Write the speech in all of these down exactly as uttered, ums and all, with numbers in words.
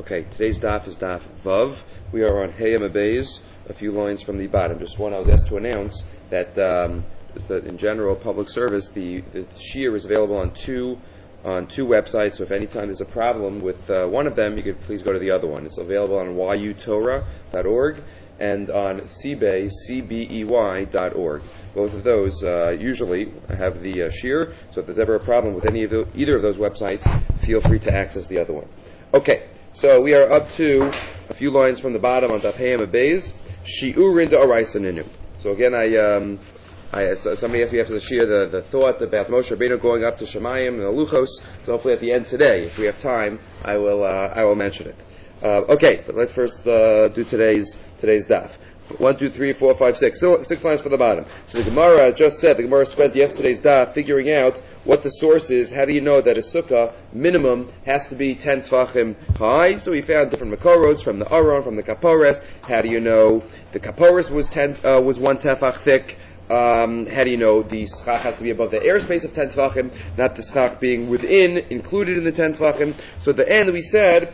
Okay, today's daf is daf Vav. We are on Hey Amabeis, a few lines from the bottom. Just one, I was asked to announce that, um, that in general, public service, the, the shiur is available on two on two websites. So if any time there's a problem with uh, one of them, you could please go to the other one. It's available on y u torah dot org and on cbey, c b e y dot org. Both of those uh, usually have the uh, shiur. So if there's ever a problem with any of the, either of those websites, feel free to access the other one. Okay. So we are up to a few lines from the bottom on Daf Hey Amabeis. Shi'urin de'oraisa ninu. So again, I, um, I so somebody asked me after the shiur the, the thought about Moshe Rabbeinu going up to Shemayim and the Luchos. So hopefully at the end today, if we have time, I will uh, I will mention it. Uh, okay, but let's first uh, do today's today's daf. One, two, three, four, five, six. So, six lines for the bottom. So the Gemara just said, the Gemara spent yesterday's daf figuring out what the source is. How do you know that a sukkah minimum has to be ten tefachim high? So we found different makoros from the Aron, from the Kapores. How do you know the Kapores was ten uh, was one tefach thick? Um, how do you know the schach has to be above the airspace of ten tefachim, not the schach being within, included in the ten tefachim? So at the end we said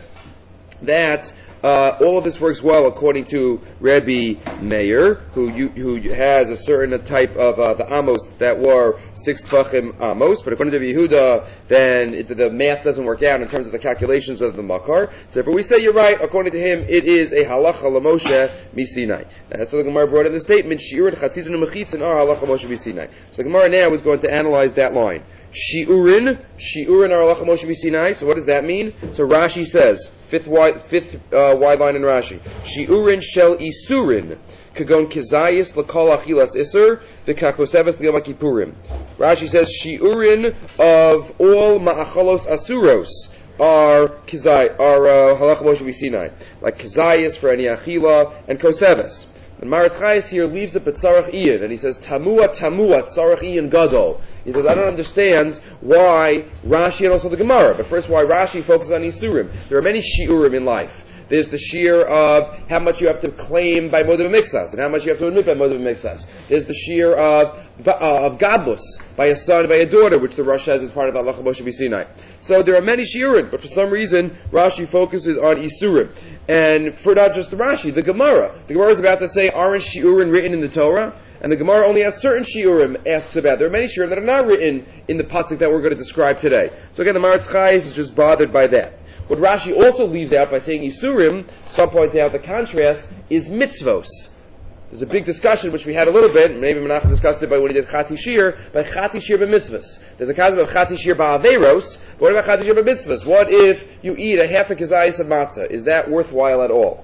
that Uh, all of this works well according to Rabbi Meir, who you, who has a certain type of uh, the amos that were six tvachim amos. But according to Rabbi Yehuda, then it, the math doesn't work out in terms of the calculations of the makar. So if we say you're right, according to him, it is a halacha l'Moshe misinai. That's what the Gemara brought in the statement. Shi'ur chatzizin u'mechitzin are halacha Moshe misinai. So the Gemara now is going to analyze that line. Shi'urin, Shi'urin are halacha Moshe misinai. So what does that mean? So Rashi says, fifth wide, fifth uh, wide line in Rashi. Shi'urin shel isurin, kagon kizayis l'kol achilas iser, v'kakoseves l'yom kippurim. Rashi says, Shi'urin of all ma'achalos asuros are kizay, are uh, halacha Moshe misinai. Like kizayis for any achila, and koseves. And Maratz Chayes here leaves it at Tzarech Iyan, and he says, Tamua, Tamua, Tzarech Iyan Gadol. He says, I don't understand why Rashi and also the Gemara, but first why Rashi focuses on Isurim. There are many Shi'urim in life. There's the shiur of how much you have to claim by Modav Mixas, and how much you have to admit by Modav Mixas. There's the shiur of uh, of Gadlus, by a son, by a daughter, which the Rosh has as part of Halacha Moshe B'Sinai. So there are many shiurim, but for some reason, Rashi focuses on Isurim. And for not just the Rashi, the Gemara. The Gemara is about to say, aren't shiurim written in the Torah? And the Gemara only has certain shiurim asks about. There are many shiurim that are not written in the pasuk that we're going to describe today. So again, the Maratz Chayes is just bothered by that. What Rashi also leaves out by saying Isurim, some point out the contrast, is mitzvos. There's a big discussion, which we had a little bit, maybe Menachem discussed it by when he did Chati Shir, by Chati Shir b'mitzvos. There's a concept of Chati Shir ba'averos, but what about Chati Shir b'mitzvos? What if you eat a half a kazayis of matzah? Is that worthwhile at all?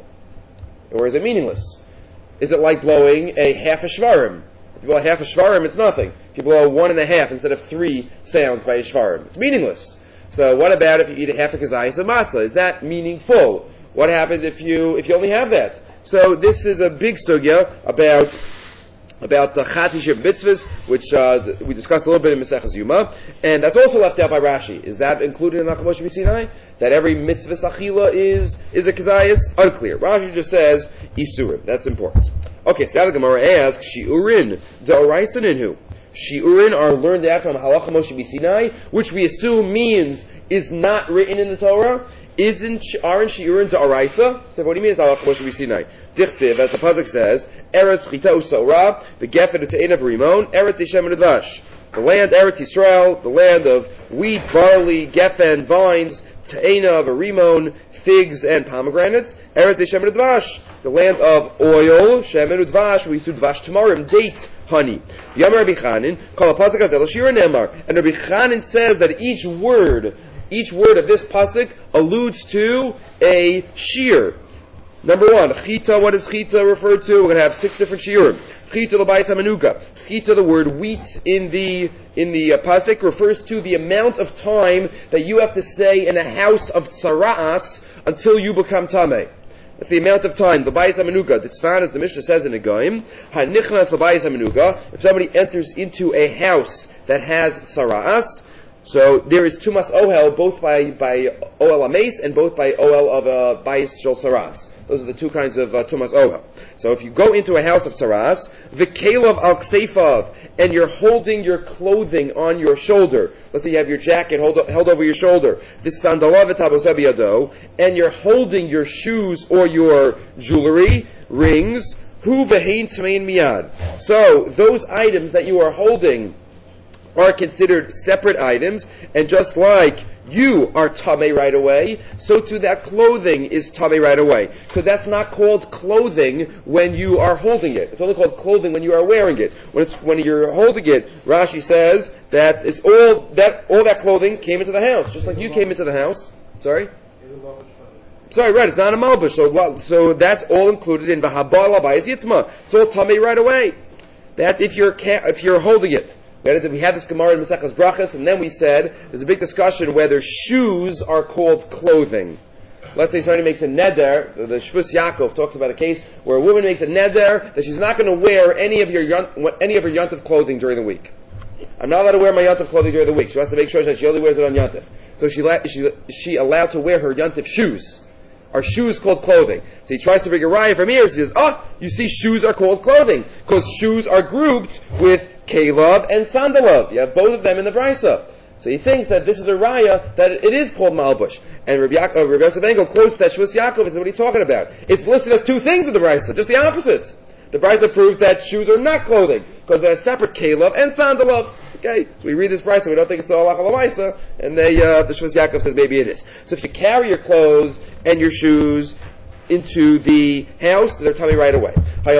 Or is it meaningless? Is it like blowing a half a shvarim? If you blow a half a shvarim, it's nothing. If you blow one and a half instead of three sounds by a shvarim, it's meaningless. So what about if you eat a half a kazayis of matzah? Is that meaningful? What happens if you if you only have that? So this is a big sugya about about the Chati Shir mitzvahs, which uh, we discussed a little bit in Maseches Yuma, and that's also left out by Rashi. Is that included in Halacha Moshe B'Sinai? That every mitzvah achila is is a kazayis? Unclear. Rashi just says isurim. That's important. Okay, so now the Gemara asks Shi'urin de'oraisa ninu. Shi'urin are learned out from Halacha Moshe B'Sinai, which we assume means is not written in the Torah. Isn't aren't Shi'urin de'oraisa? So what do you mean it's Halacha Moshe B'Sinai? Dichsiv, as the pasuk says, Eretz chita usora, v'gefen u'te'ena v'rimon, Eretz Yishem udvash. The land Eretz Yisrael, the land of wheat, barley, gefen, vines, te'ena, v'rimon, figs, and pomegranates. Eretz Yishem udvash, the land of oil, shemen udvash, we use dvash tamarim, date, honey. Yom Rabbi Chanin, kol ha'pasuk hazeh l'shira ne'emar. And Rabbi Chanin says that each word, each word of this pasuk alludes to a shiur. Number one, chita, what is chita referred to? We're going to have six different shiurim. Chita l'bayis hamenuka. Chita, the word wheat in the in the uh, pasuk, refers to the amount of time that you have to stay in a house of tzara'as until you become tameh. That's the amount of time. The bayis hamenuka. The tzfan, as the Mishnah says in the Goyim, hanichnas l'bayis hamenuka. If somebody enters into a house that has tzara'as, So there is Tumas Ohel both by by Ohel Ames and both by Ohel of uh, Bayis Shel Saras. Those are the two kinds of uh, Tumas Ohel. So if you go into a house of Saras, V'kelav al Kseifav, and you're holding your clothing on your shoulder. Let's say you have your jacket hold, held over your shoulder. V'sandalav v'taboseh biyado, and you're holding your shoes or your jewelry, rings. Hu v'hein tmein miyad. So those items that you are holding are considered separate items, and just like you are tamei right away, so too that clothing is tamei right away. So that's not called clothing when you are holding it. It's only called clothing when you are wearing it. When it's, when you're holding it, Rashi says that it's all that all that clothing came into the house, just like you came into the house. Sorry. Sorry, right? It's not a malbush, so so that's all included in the habala bayis yitzma. It's all tamei right away. That's if you're if you're holding it. We had this Gemara in Maseches Brachas, and then we said there's a big discussion whether shoes are called clothing. Let's say somebody makes a neder. The Shvus Yaakov talks about a case where a woman makes a neder that she's not going to wear any of your any of her yontif clothing during the week. I'm not allowed to wear my yontif clothing during the week. She wants to make sure that she only wears it on yontif. So she she she allowed to wear her yontif shoes. Are shoes called clothing? So he tries to bring a raya from here. He says, "Oh, you see, shoes are called clothing because shoes are grouped with Kelav and Sandalav. You have both of them in the Brisa." So he thinks that this is a raya that it is called Malbush. And Rabbi, Yaak- uh, Rabbi Yosef Engel quotes that Shvus Yaakov is what he's talking about. It's listed as two things in the Brisa, just the opposite. The Brisa proves that shoes are not clothing because they're separate Kelav and Sandalav. Okay, so we read this Brisa, we don't think it's all halacha l'maisa, and they, uh, the Shvus Yaakov says maybe it is. So if you carry your clothes and your shoes into the house, they're tummy right away.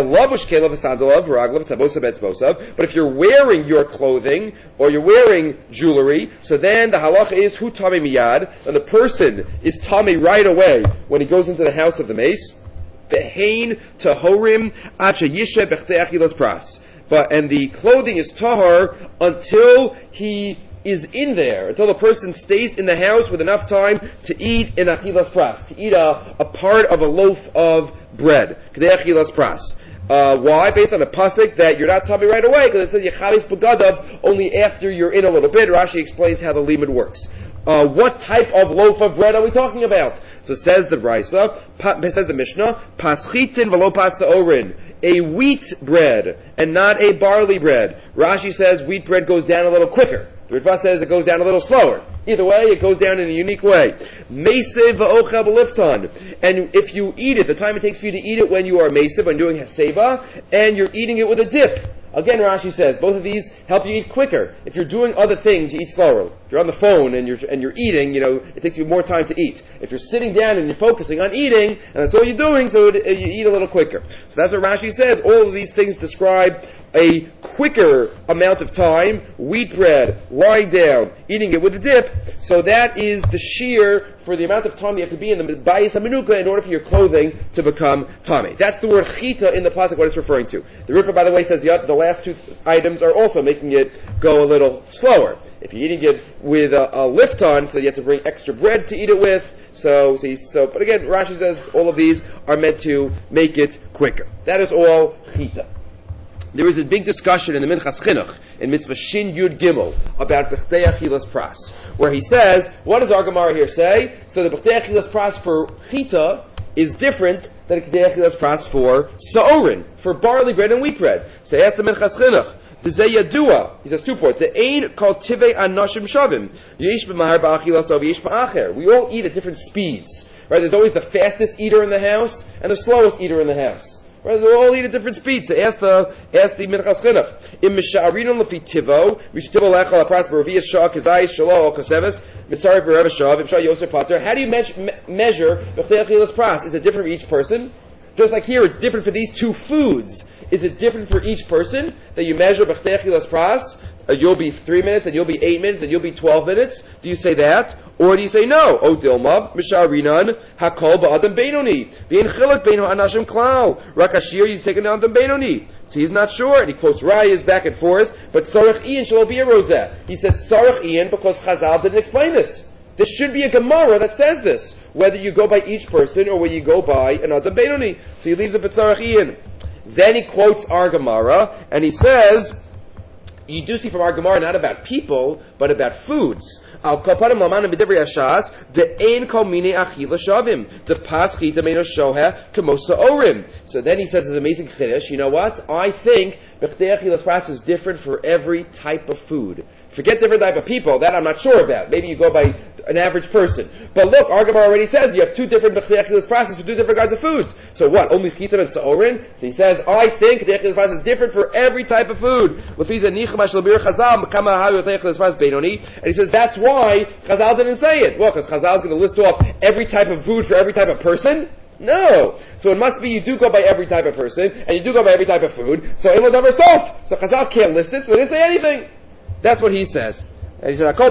But if you're wearing your clothing or you're wearing jewelry, so then the halacha is hu tummy miyad, and the person is tummy right away when he goes into the house of the mace. Behain tahorim acha yishe b'chtei achilas pras. But and the clothing is tahar until he is in there, until the person stays in the house with enough time to eat in achilas pras, to eat a, a part of a loaf of bread. K'dei achilas pras. Uh, why? Based on a pasuk that you're not tummy right away, because it says yechavis begadav only after you're in a little bit. Rashi explains how the limud works. Uh, what type of loaf of bread are we talking about? So says the Brisa, pa, says the Mishnah, paschitin v'lo pasaorin, a wheat bread and not a barley bread. Rashi says wheat bread goes down a little quicker. The Ritva says it goes down a little slower. Either way, it goes down in a unique way. Mesev v'ochel b'lifton. And if you eat it, the time it takes for you to eat it when you are mesev, when doing haseba, and you're eating it with a dip. Again, Rashi says both of these help you eat quicker. If you're doing other things, you eat slower. If you're on the phone and you're and you're eating, you know, it takes you more time to eat. If you're sitting down and you're focusing on eating, and that's all you're doing, so it, you eat a little quicker. So that's what Rashi says. All of these things describe a quicker amount of time, wheat bread, lying down, eating it with a dip. So that is the shear for the amount of time you have to be in the bayis hamenuka in order for your clothing to become tamei. That's the word chita in the pasuk, what it's referring to. The Ritva, by the way, says the, the last two th- items are also making it go a little slower. If you're eating it with a, a lifton, so you have to bring extra bread to eat it with. So, so, so, but again, Rashi says all of these are meant to make it quicker. That is all chita. There is a big discussion in the Minchas Chinuch, in Mitzvah Shin Yud Gimel, about B'chtei Achilas Pras, where he says, what does our Gemara here say? So the B'chtei Achilas Pras for Chita is different than B'chtei Achilas Pras for Sa'orin, for barley bread and wheat bread. So they ask the Minchas Chinuch, D'zeh yadua, he says two points, the ein kol tivei anashim shavim, yesh b'mahar ba'achilas of yesh ba'acher. We all eat at different speeds, right? There's always the fastest eater in the house and the slowest eater in the house. Right, they all eat at different speeds. So ask the ask the Minchas Chinuch. Im misha'arinon lefi tivo, mishtivo lechal apras b'revias shah kazayis shalo koseves mitzari b'rev shav im shah yosef pater. How do you me- me- measure b'chtei achilas pras? Is it different for each person? Just like here, it's different for these two foods. Is it different for each person that you measure b'chtei achilas pras? Uh, you'll be three minutes, and you'll be eight minutes, and you'll be twelve minutes. Do you say that? Or do you say no? O dilma, misharinan, hakol ba'adam beinoni. V'in chilek beinu anashim klal. Rakashir, you take it down to beinoni. So he's not sure, and he quotes rayas back and forth, but Sarach Ian shall be a rosette. He says Sarach Ian because Chazal didn't explain this. There should be a Gemara that says this, whether you go by each person or whether you go by an Adam Beinoni. So he leaves it at Sarach Ian. Then he quotes our Gemara, and he says, you do see from our Gemara not about people, but about foods. Al kaparim laman b'divrei hashas the ein kol minei achila shavim the paschita meino shoha kemosa orim. So then he says, "It's amazing chiddush. You know what? I think b'chdei achilas pras is different for every type of food. Forget different type of people. That I'm not sure about. Maybe you go by an average person. But look, our Gemara already says you have two different b'chdei achilas pras for two different kinds of foods. So what? Only chitim and saorin? So he says, I think b'chdei achilas pras is different for every type of food. And he says that's why Chazal didn't say it. Well, because Chazal is going to list off every type of food for every type of person? No. So it must be you do go by every type of person, and you do go by every type of food, so it will never solve. So Chazal can't list it, so they didn't say anything. That's what he says. And he says,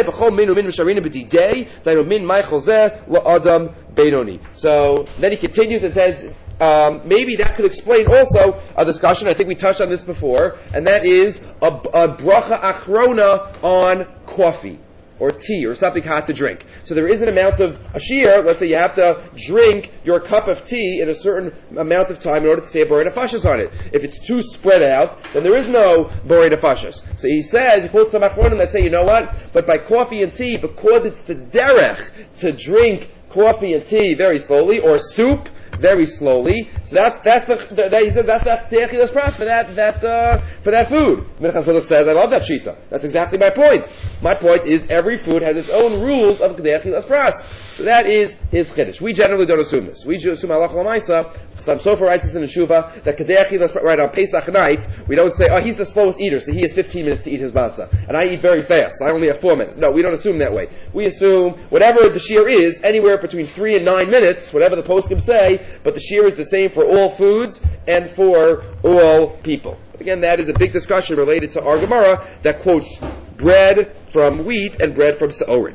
so then he continues and says, Um, maybe that could explain also a discussion, I think we touched on this before, and that is a, a bracha achrona on coffee or tea or something hot to drink. So there is an amount of a shear, let's say you have to drink your cup of tea in a certain amount of time in order to say a borei nefashos on it. If it's too spread out, then there is no borei nefashos. So he says, he quotes some achronim that say, you know what, but by coffee and tea, because it's the derech to drink coffee and tea very slowly, or soup, very slowly. So that's that's the, the, the he says that's that techilas pras for that that uh, for that food. Minchas Chiluk says, I love that shita. That's exactly my point. My point is every food has its own rules of techilas pras. So that is his chiddush. We generally don't assume this. We assume halacha l'maisa. Some sofer writes this in the Shuvah that techilas pras right on Pesach night. We don't say, oh, he's the slowest eater, so he has fifteen minutes to eat his matzah, and I eat very fast. I only have four minutes. No, we don't assume that way. We assume whatever the shear is, anywhere between three and nine minutes, whatever the poskim say. But the shear is the same for all foods and for all people. But again, that is a big discussion related to our Gemara that quotes bread from wheat and bread from saorin.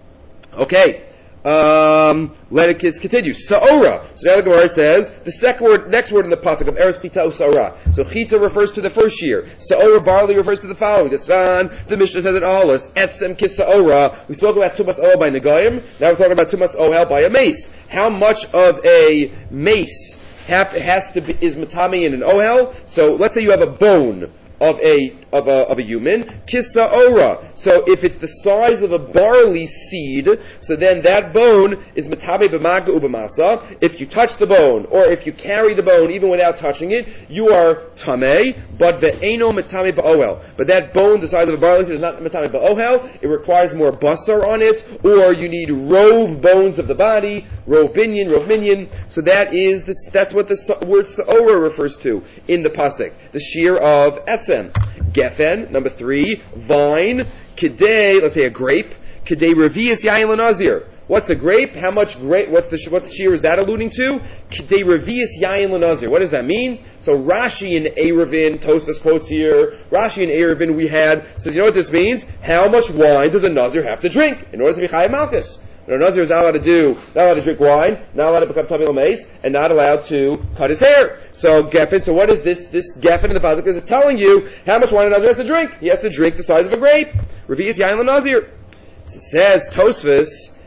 Okay, um, let it continue. Saora. So now the Gemara says the second word, next word in the pasuk of eretz chita u'saora. So chita refers to the first shear. Saora barley refers to the following. The Tzan, the Mishnah says in Ahalos, etzem kisaora. We spoke about tumas ohel by negayim. Now we're talking about tumas ohel by a mace. How much of a mace have, has to be is matami in an ohel? So let's say you have a bone of a of a of a human, kisaora. So if it's the size of a barley seed, so then that bone is metabe b'maga ubamasa. If you touch the bone, or if you carry the bone even without touching it, you are tamei, but ve'eno metame ba'ohel. But that bone, the size of a barley seed, is not metame ba'ohel. It requires more basar on it, or you need rove bones of the body, rove binyan, rove minyan. So that is this. That's what the word saora refers to in the pasuk, the shear of etzem. Gefen, number three, vine, kidei, let's say a grape, kidei revius yain l'nazir. What's a grape? How much grape, what's the, what shear is that alluding to? Kidei revius yain l'nazir. What does that mean? So Rashi and Eruvin, Tosfos quotes here, Rashi and Eruvin we had, says, you know what this means? How much wine does a nazir have to drink in order to be chayav malchus? A nazir is not allowed to do, not allowed to drink wine, not allowed to become tamil mace, and not allowed to cut his hair. So gefen. So what is this? This gefen in the pasuk is telling you how much wine a nazir has to drink. He has to drink the size of a grape. Revius yain l'nazir. So it says Tosfos,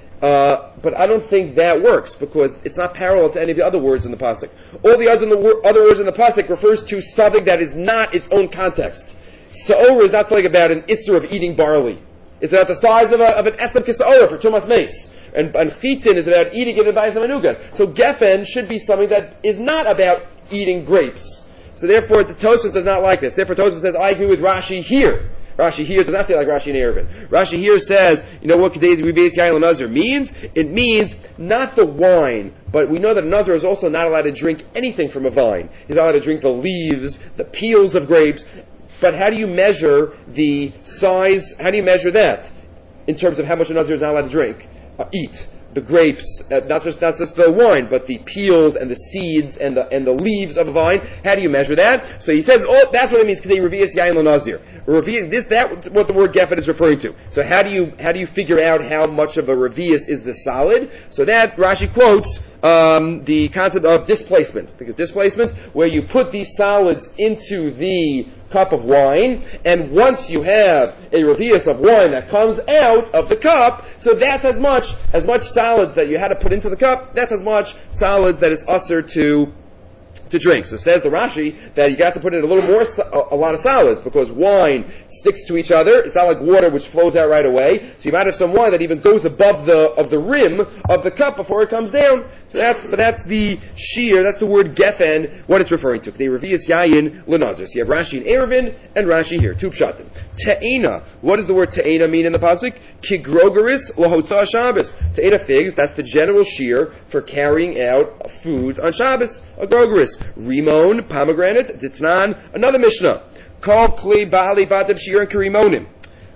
uh, but I don't think that works because it's not parallel to any of the other words in the pasuk. All the other, in the wor- other words in the pasuk refers to something that is not its own context. Saor is not something about an isser of eating barley. It's about the size of, a, of an etzem kisaora for tumas mace. And, and chitin is about eating it in bayis hamanugan. So gefen should be something that is not about eating grapes. So therefore, the Tosfos does not like this. Therefore, Tosfos says, I agree with Rashi here. Rashi here does not say like Rashi and Eruvin. Rashi here says, you know what Kedei Revius Yain L'Nazir means? It means not the wine, but we know that a Nazir is also not allowed to drink anything from a vine. He's not allowed to drink the leaves, the peels of grapes. But how do you measure the size? How do you measure that in terms of how much a Nazir is not allowed to drink, uh, eat? The grapes, uh, not just not just the wine, but the peels and the seeds and the and the leaves of a vine. How do you measure that? So he says, oh, that's what it means. Kedei revius yain l'nazir. This that what the word gefen is referring to. So how do you how do you figure out how much of a revius is the solid? So that Rashi quotes um, the concept of displacement, because displacement, where you put these solids into the cup of wine, and once you have a revius of wine that comes out of the cup, so that's as much as much solids that you had to put into the cup. That's as much solids that is usher to to drink. So says the Rashi that you got to put in a little more, a, a lot of solids, because wine sticks to each other. It's not like water which flows out right away. So you might have some wine that even goes above the of the rim of the cup before it comes down. So that's but that's the shear. That's the word gefen. What it's referring to. The revius yayin lenazir. So you have Rashi and Eruvin and Rashi here. Two pshatim. Te'ena. What does the word te'ena mean in the pasuk? Kigrogeris lahotza Shabbos. Te'ena figs. That's the general shear for carrying out foods on Shabbos. A grogeris. Rimon, pomegranate, ditznan, another Mishnah. Call kli bali batav shir and karimonim.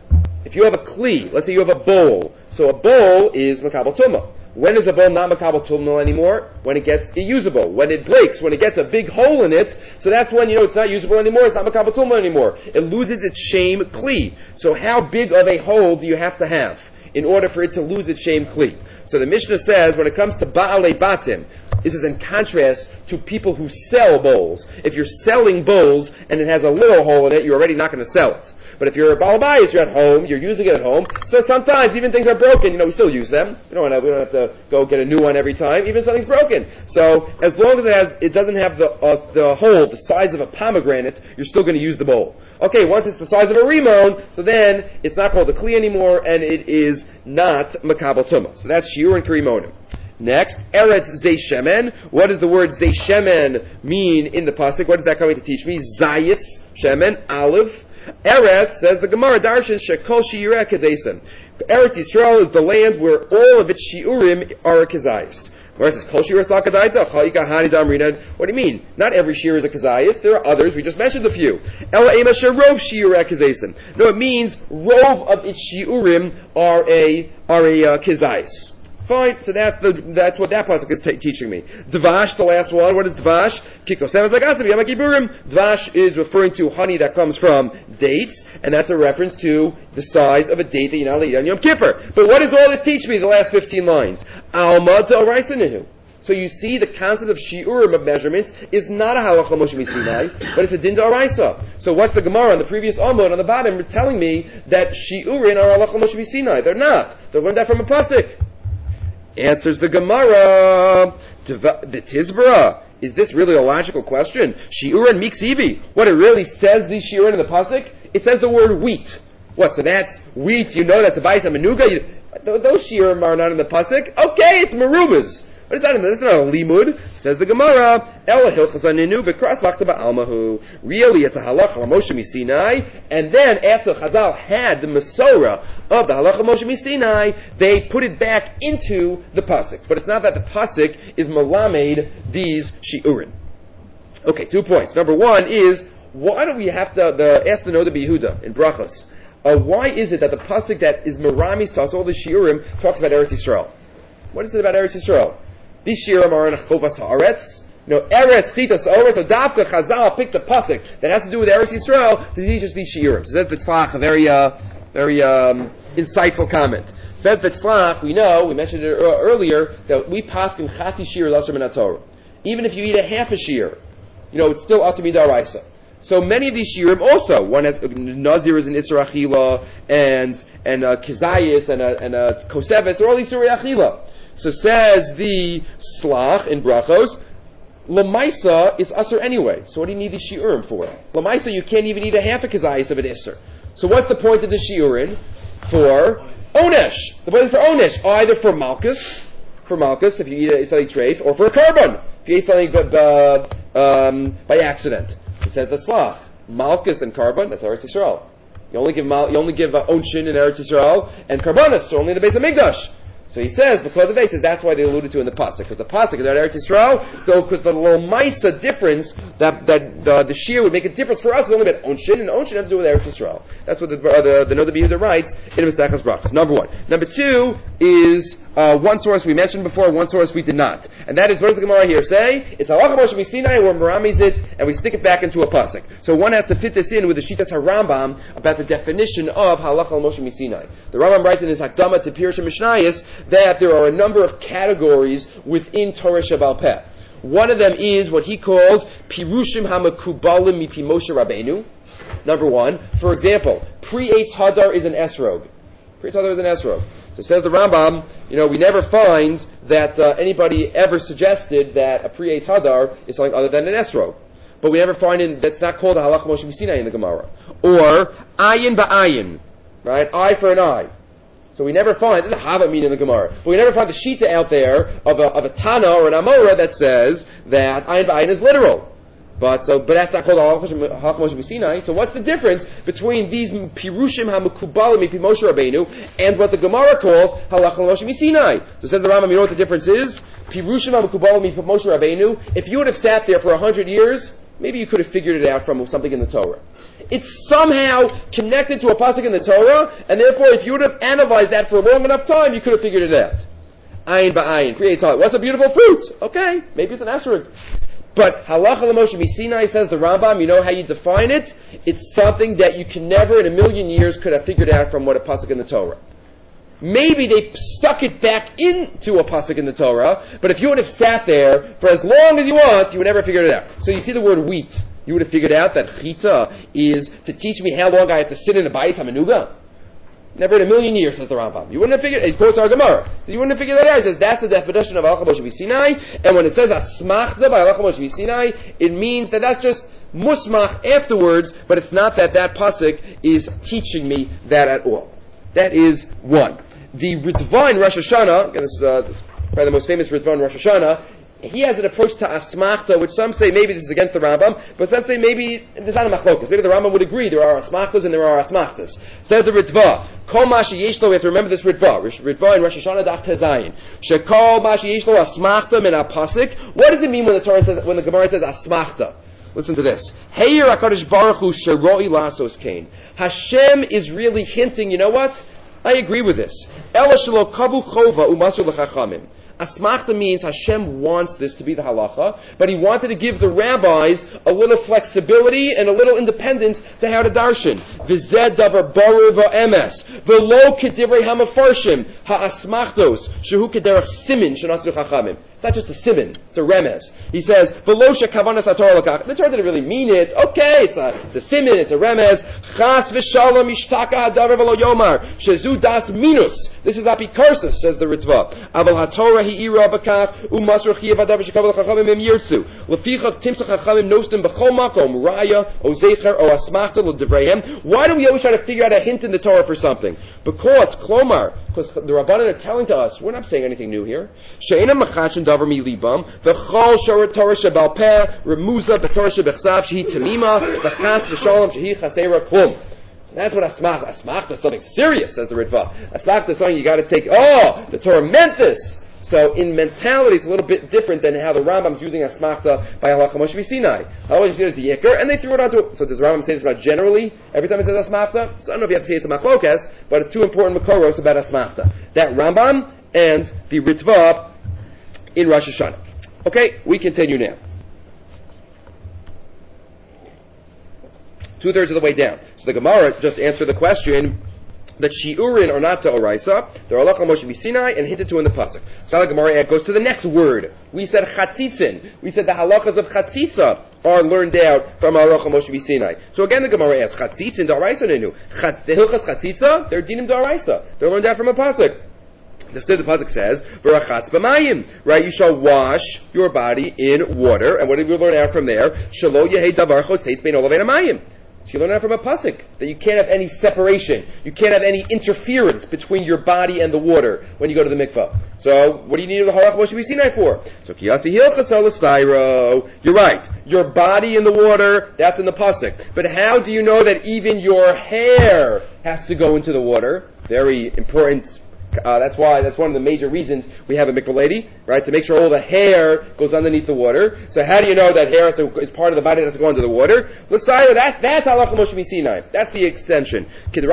If you have a kli, let's say you have a bowl. So a bowl is makabel tumah. When is a bowl not makabel tumah anymore? When it gets usable. When it breaks. When it gets a big hole in it. So that's when, you know, it's not usable anymore. It's not makabel tumah anymore. It loses its shame kli. So how big of a hole do you have to have in order for it to lose its shame kli? So the Mishnah says, when it comes to ba'alei batim, this is in contrast to people who sell bowls. If you're selling bowls and it has a little hole in it, you're already not going to sell it. But if you're a balabayas, you're at home, you're using it at home. So sometimes even things are broken, you know, we still use them. We don't, have, we don't have to go get a new one every time. Even if something's broken. So as long as it has, it doesn't have the uh, the hole the size of a pomegranate, you're still going to use the bowl. Okay, once it's the size of a rimon, so then it's not called a kli anymore, and it is not makabel tumah. So that's shiur and karimonim. Next, Eretz Zeishemen. What does the word Zeishemen mean in the pasuk? What is that coming to teach me? Zayis Shemen Aleph. Eretz, says the Gemara Darshan, Shekol Shiureh Kezesim. Eretz Yisrael is the land where all of its shiurim are a kezayis. Where says Kol Shiureh Sal Kedaita, Chayika Hanidam Rinad. What do you mean? Not every shiur is a kezayis. There are others. We just mentioned a few. Ela Ema Sherov Shiureh Kezesim. No, it means rov of its shiurim are a are a uh, kezayis. Fine, so that's the that's what that pasuk is t- teaching me. Dvash, the last one. What is dvash? Kikosem zagatzim yom kippurim. Dvash is referring to honey that comes from dates, and that's a reference to the size of a date that you're not allowed to eat on Yom Kippur. But what does all this teach me? The last fifteen lines. Alma to oraisanihu. So you see, the concept of shiurim, of measurements, is not a halacha Moshe Misinai, but it's a din to oraisa. So what's the Gemara on the previous Amud on the bottom telling me that shiurim are halacha Moshe Misinai? They're not. They learned that from a pasuk. Answers the Gemara, the Tizbra. Is this really a logical question? Shiurin miksivi. What it really says, these shiurin in the pasuk, it says the word wheat. What? So that's wheat. You know that's a bais menuga. Those shiurim are not in the pasuk. Okay, it's marumas. But it's not, it's not a limud. Says the Gemara, Ela hilchazaninu v'kras lachta ba'almahu. Really, it's a halacha Moshe Misinai. And then, after Chazal had the Masorah of the halacha Moshe Misinai, they put it back into the pasuk. But it's not that the pasuk is malamed these shiurin. Okay, two points. Number one is, why do we have to the, ask the Noda B'Yehuda in Brachos? Uh, why is it that the pasuk that is meramis to us, all the shiurim, talks about Eretz Yisrael? What is it about Eretz Yisrael? These shiurim are in Chovas Haaretz. You know, Eretz Chitas Haaretz. So Davka Chazal picked a pasuk that has to do with Eretz Yisrael to teach us these shiurim. So that's B'tzlach, a very, uh, very um, insightful comment. Says B'tzlach, we know, we mentioned it earlier, that we paskin Chati Shir L'Asher Min HaTorah. Even if you eat a half a shir, you know, it's still Asher Midaraisa. So many of these shiurim also, one has, Nazir is an Isra Achila, and, and, uh, Kizayis, and, uh, and, uh, Koseves, they're all Isra Achila. So says the Slach in Brachos, Lamaisa is Asr anyway. So what do you need the shiurim for? Lamaisa, you can't even eat a half a kazayis of an Isser. So what's the point of the shiurim? For Onesh. The point is for Onesh. Either for Malchus, for Malchus, if you eat a, something treif, or for a Karban, if you eat something uh, um, by accident. It says the Slach. Malchus and Karban, that's Eretz Yisrael. You only give Mal, you only give uh, Onshin in Eretz Yisrael, and Karbanis, so only in the base of Migdash. So he says, because of this, says that's why they alluded to in the pasuk, because the pasuk is at Eretz Yisrael. So, because the Lomaisa difference that that the, the shear would make a difference for us is only about Onshin, and Onshin has to do with Eretz Yisrael. That's what the uh, the, the Noda B'Yehuda writes in Mesechus Brachos. Number one. Number two is uh, one source we mentioned before, one source we did not, and that is, what does the Gemara here say? It's halacha Moshe Misinai, where Meramis it, and we stick it back into a pasuk. So one has to fit this in with the Shitas HaRambam about the definition of halacha Moshe Misinai. The Rambam writes in his Hakdama to Pirush Mishnayos that there are a number of categories within Torah Shebal Peh. One of them is what he calls Pirushim HaMekubalim Mipi Moshe Rabbeinu. Number one, for example, Pre-Eitz Hadar is an esrog. Pre-Eitz Hadar is an esrog. So So says the Rambam, you know, we never find that uh, anybody ever suggested that a pre-Eitz Hadar is something other than an esrog. But we never find it, that's not called a halach Moshe Sinai in the Gemara. Or, ayin ba'ayin, right? Eye for an eye. So we never find, there's a Hava mean in the Gemara, but we never find the Shita out there of a, of a Tana or an Amora that says that ayin ba'ayin is literal. But so, but that's not called halach Moshe Sinai. So what's the difference between these pirushim hamukubalim mipi Moshe Rabbeinu and what the Gemara calls halach Moshe Sinai? So says the Rambam, you know what the difference is? Pirushim hamukubalim mipi Moshe Rabbeinu. If you would have sat there for a hundred years, maybe you could have figured it out from something in the Torah. It's somehow connected to a pasuk in the Torah, and therefore, if you would have analyzed that for a long enough time, you could have figured it out. Ayin ba'ayin creates all. What's a beautiful fruit? Okay, maybe it's an esrog. But halacha l'Moshe Sinai, says the Rambam, you know how you define it? It's something that you can never in a million years could have figured out from what a pasuk in the Torah. Maybe they stuck it back into a pasuk in the Torah, but if you would have sat there for as long as you want, you would never figure it out. So you see the word wheat. You would have figured out that chita is to teach me how long I have to sit in a bayis hamenuga. Never in a million years, says the Rambam. You wouldn't have figured, it quotes our Gemara. So you wouldn't have figured that out. It says that's the definition of Halacha Moshe Sinai, and when it says asmachta by Halacha Moshe Sinai, it means that that's just musmach afterwards, but it's not that that pasuk is teaching me that at all. That is one. The Ritva in Rosh Hashanah, this is uh, this, probably the most famous Ritva in Rosh Hashanah, he has an approach to asmachta, which some say maybe this is against the Rambam, but some say maybe there's not a machlokas. Maybe the Rambam would agree there are asmachtas and there are asmachtas. Says the Ritva, Kol Mashi Yeshlo, we have to remember this Ritva, Ritva in Rosh Hashanah Daf Tezayin. Shekol Mashi Yeshlo asmachta min apasik. What does it mean when the Torah says, when the Gemara says asmachta? Listen to this. Heyer HaKadosh Baruch Hu sheroi lasos kain. Hashem is really hinting, you know what? I agree with this. Ela shelo kavu chova umasur l'chachamim. Asmachta means Hashem wants this to be the halacha, but He wanted to give the rabbis a little flexibility and a little independence to how to darshan. V'zed davar baru v'emes v'lo kedivrei hamafarshim ha'asmachtos shehu kederach simin shenasu chachamim. It's not just a simin; it's a remez. He says v'lo shekavanas haTorah l'kach. The Torah didn't really mean it. Okay, it's a it's a simin, it's a remez. Chas v'shalom ishtaka hadavar v'lo yomar shezu das minus. This is apikarsus, says the Ritva. Aval haTorah Ira bakach umasr chiyav adav shekavel chachamim im yirtzu lefichach timsach chachamim nostim b'chol makom raya o zecher o asmachta l'divreihem. Why do we always try to figure out a hint in the Torah for something? Because klomar, because the Rabbanan are telling to us, we're not saying anything new here. She'ena machatchen davar mi libam v'chol shorat Torah shebal peh remuza b'torah shebechsav shehi tamima v'chatz v'shalom shehi chasera klum. That's what asmachta. Asmachta is something serious, says the Ritva. Asmachta is something you got to take. Oh, the Torah meant this. So in mentality, it's a little bit different than how the Rambam's using asmachta by Halacha Moshe Sinai. Halacha Moshe Sinai is the yikr, and they threw it onto. So does the Rambam say this about generally every time it says asmachta? So I don't know if you have to say it's a machlokas, but two important makoros about asmachta: that Rambam and the Ritva in Rosh Hashanah. Okay, we continue now. Two thirds of the way down. So the Gemara just answered the question that shiurin are not to oraisa, they're halacha Moshe Sinai and hinted to in the pasuk. So the Gemara goes to the next word. We said chatzitzin. We said the halachas of chatzitza are learned out from halacha Moshe Sinai. So again, the Gemara asks chatzitzin d'oraisa nenu. The hilchas chatzitza, they're dinim d'oraisa. They're learned out from a pasuk. The the pasuk says, "V'rachatz b'mayim." Right, you shall wash your body in water. And what did we learn out from there? Shelo yehei davar chotzeitz bein olav mayim. So you learn that from a pasuk, that you can't have any separation. You can't have any interference between your body and the water when you go to the mikvah. So, what do you need the halach Moshe Sinai for? So, kiyasi hilchas alasairo. You're right. Your body in the water, that's in the pasuk. But how do you know that even your hair has to go into the water? Very important. Uh, that's why, that's one of the major reasons we have a mikvah lady, right? To make sure all the hair goes underneath the water. So how do you know that hair is, to, is part of the body that has to go under the water? L'sayra, that, that's halacha Moshe Sinai. That's the extension.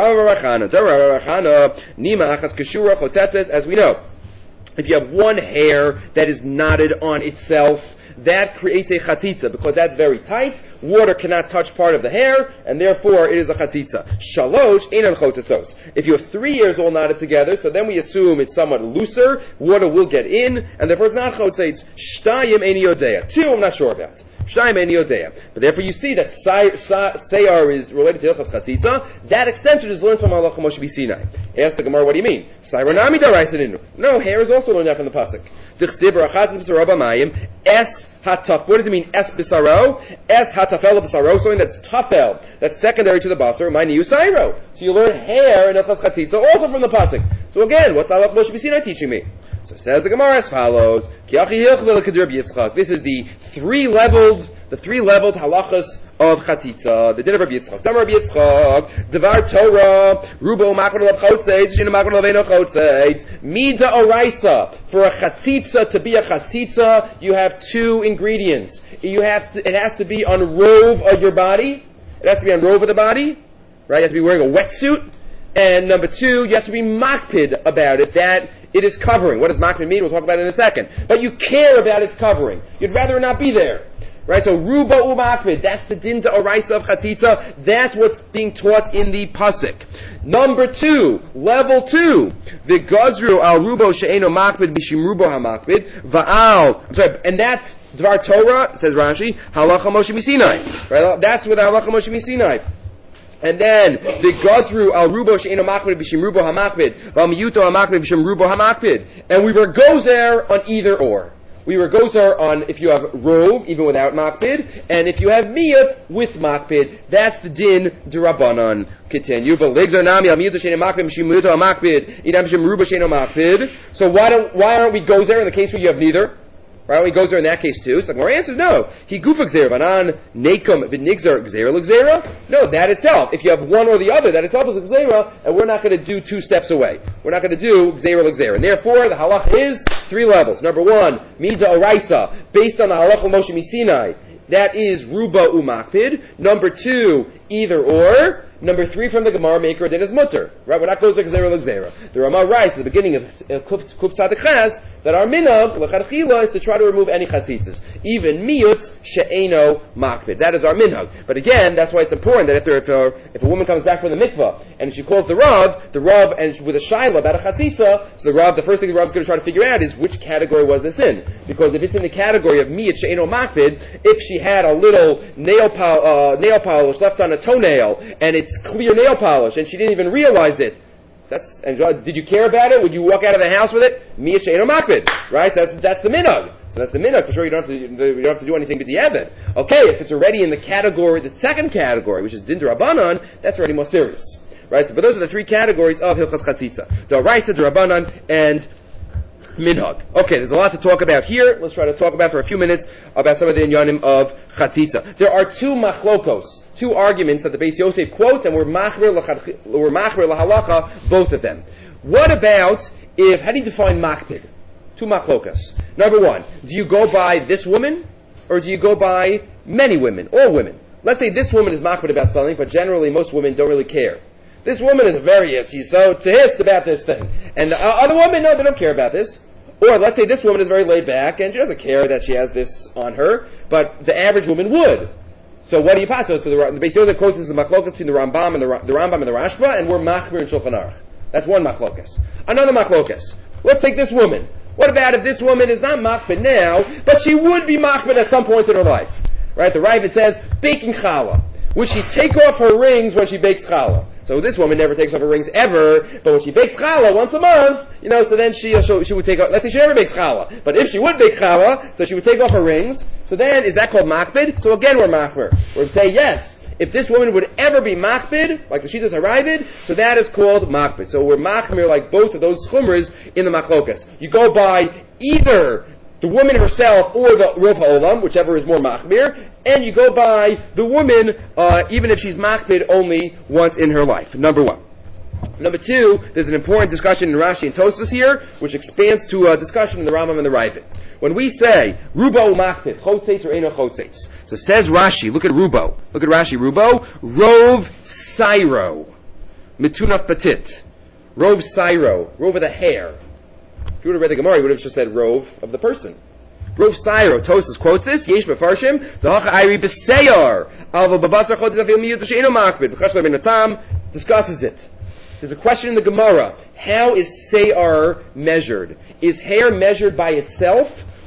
As we know, if you have one hair that is knotted on itself, that creates a chatzitza, because that's very tight. Water cannot touch part of the hair, and therefore it is a chatzitza. Shalosh einan chotetzos. If you have three hairs all knotted together, so then we assume it's somewhat looser, water will get in, and therefore it's not chotzetz. Shtayim eini yodea. Two, I'm not sure about. Shtayim Ein Yodea. But therefore you see that Seyar is related to Hilchas Chatzitza. That extension is learned from Halacha Moshe B'Sinai. Ask the Gemara, what do you mean? Sayra Nami Daraisa Ninu. No, hair is also learned out from the pasuk. Dichsib Rachatz B'Saro B'Mayim Es Hataf. What does it mean? Es B'Saro. Es Hatafel B'Saro. Something that's tafel. That's secondary to the basar. My new Sayro. So you learn hair in Hilchas Chatzitza also from the pasuk. So again, what's the Halacha Moshe B'Sinai teaching me? So says the Gemara as follows: This is the three-leveled, the three-leveled halachas of chatzitza. The din of Rabbi Yitzchak. Dam Rabbi Yitzchak, Devar Torah, Rubo Makron of Chotzeitz, Shina Makron of Eno Chotzeitz, Mida Oraisa. For a chatzitza to be a chatzitza, you have two ingredients. You have to, it has to be on rove of your body. It has to be on rove of the body, right? You have to be wearing a wetsuit. And number two, you have to be makpid about it, that it is covering. What does makpid mean? We'll talk about it in a second. But you care about its covering. You'd rather not be there. Right? So, ruba u makpid, that's the din to oraisa of chatzitza. That's what's being taught in the pasuk. Number two, level two, the gazru al rubo she'eno makpid bishim rubo ha-makpid, va'al, I'm sorry, and that's Dvar Torah, says Rashi, halacha Moshe B'Sinai. Right? That's with halacha Moshe B'Sinai. And then the gazru al rubo she'eno makpid b'shim rubo hamakpid val miyuto hamakpid b'shim rubo hamakpid, and we were gozer on either or. We were gozer on if you have rov even without makpid, and if you have miyut with makpid. That's the din d'Rabbanan. Continue. V'legzer nami al miyuto she'eno makpid b'shim miyuto hamakpid idam b'shim rubo she'eno makpid. So why don't why aren't we gozer in the case where you have neither? Right? He goes there in that case too. So the Gemara answers, no. He gufa gzera banan nekum v'nigzer gzera l'gzera. No, that itself. If you have one or the other, that itself is a gzera, and we're not going to do two steps away. We're not going to do gzera l'gzera. And therefore, the halach is three levels. Number one, mida oraisa, based on the halach of Moshe Misinai. That is ruba umakpid. Number two, either or. Number three from the Gemara maker, then is mutter. Right? We're not close to Gzera l'Gzera. The Ramah writes at the beginning of Kuf Tzadik Ches that our minhag, l'chadchila, is to try to remove any chatzitzas. Even miyut she'eno makpid. That is our minhag. But again, that's why it's important that if, there, if, a, if a woman comes back from the mikvah and she calls the Rav, the Rav, and with a shaila about a chatzitza, so the Rav, the first thing the Rav is going to try to figure out is which category was this in. Because if it's in the category of miyut she'eno makpid, if she had a little nail, pol- uh, nail polish left on a toenail, and it it's clear nail polish, and she didn't even realize it. So that's, and did you care about it? Would you walk out of the house with it? Miyat she'eno makpid, right? So that's that's the minhag. So that's the minhag. For sure, you don't have to you don't have to do anything but the evid. Okay, if it's already in the category, the second category, which is din d'Rabbanan, that's already more serious, right? So, but those are the three categories of hilchas chatzitza: d'oraisa, d'Rabbanan, and minhag. Okay, there's a lot to talk about here. Let's try to talk about for a few minutes about some of the inyanim of chatzitza. There are two machlokos, two arguments that the Beis Yosef quotes, and we're machmer we're machmer lahalacha, both of them. What about if? How do you define makpid? Two machlokas. Number one, do you go by this woman, or do you go by many women, all women? Let's say this woman is makpid about something, but generally most women don't really care. This woman is very, she's so tzihist about this thing. And the other women, no, they don't care about this. Or let's say this woman is very laid back and she doesn't care that she has this on her, but the average woman would. So what do you pass? So the, the Beis Yosef quotes this is machlokas between the Rambam and the, the Rambam and the Rashba, and we're machmir and Shulchan Aruch. That's one machlokas. Another machlokas. Let's take this woman. What about if this woman is not machmir now, but she would be machmir at some point in her life? Right? The Ravid says, baking challah. Would she take off her rings when she bakes challah? So this woman never takes off her rings ever, but when she bakes challah once a month, you know, so then she, she, she would take off, let's say she never bakes challah, but if she would bake challah, so she would take off her rings, so then, is that called makpid? So again, we're machmer. We're say, yes, if this woman would ever be makpid, like the Shitas HaRavid, so that is called makpid. So we're machmer like both of those chumras in the machlokas. You go by either the woman herself or the Rov HaOlam, whichever is more machmir, and you go by the woman, uh, even if she's machmir only once in her life. Number one. Number two, there's an important discussion in Rashi and Tosfos here, which expands to a discussion in the Rambam and the Ravid. When we say, Rubo machmir, chotzeitz or eno chotzeitz, so says Rashi, look at Rubo, look at Rashi, Rubo, Rov Sairo, Mitunaf Petit, Rov Sairo, Rov of the hair. If you would have read the Gemara, you would have just said Rov of the person. Rov Sairo, Tosfos quotes this, Yesh Mefarshim, Zahacha Ayri B'Seyar, Alva Babasar Chodet Avil Miyut She'eno Makbid, V'chashler Ben Atam, discusses it. There's a question in the Gemara, how is Seyar measured? Is hair measured by itself,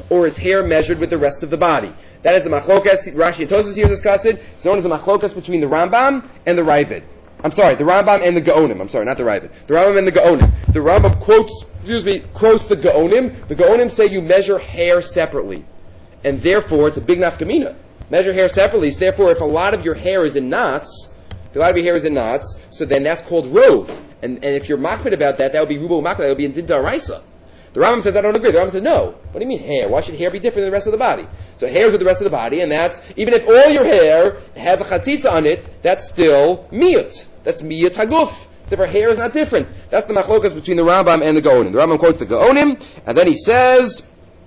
or is hair measured with the rest of the body? That is a machlokas. Rashi and Tosfos here discuss it. It's known as a machlokas between the Rambam and the Ravid. I'm sorry, the Rambam and the Gaonim. I'm sorry, not the Ravid. The Rambam and the Gaonim. The Rambam quotes, excuse me, quotes the Gaonim. The Gaonim say you measure hair separately, and therefore it's a big nafkamina. Measure hair separately. So therefore, if a lot of your hair is in knots, if a lot of your hair is in knots, so then that's called rove. And and if you're makbid about that, that would be rubo makbid. That would be in dinta raisa. The Rambam says, I don't agree. The Rambam says, no. What do you mean hair? Why should hair be different than the rest of the body? So hair is with the rest of the body, and that's, even if all your hair has a chatzitza on it, that's still miyut. That's miyut haguf. Therefore, hair is not different. That's the machlokas between the Rambam and the Gaonim. The Rambam quotes the Gaonim, and then he says,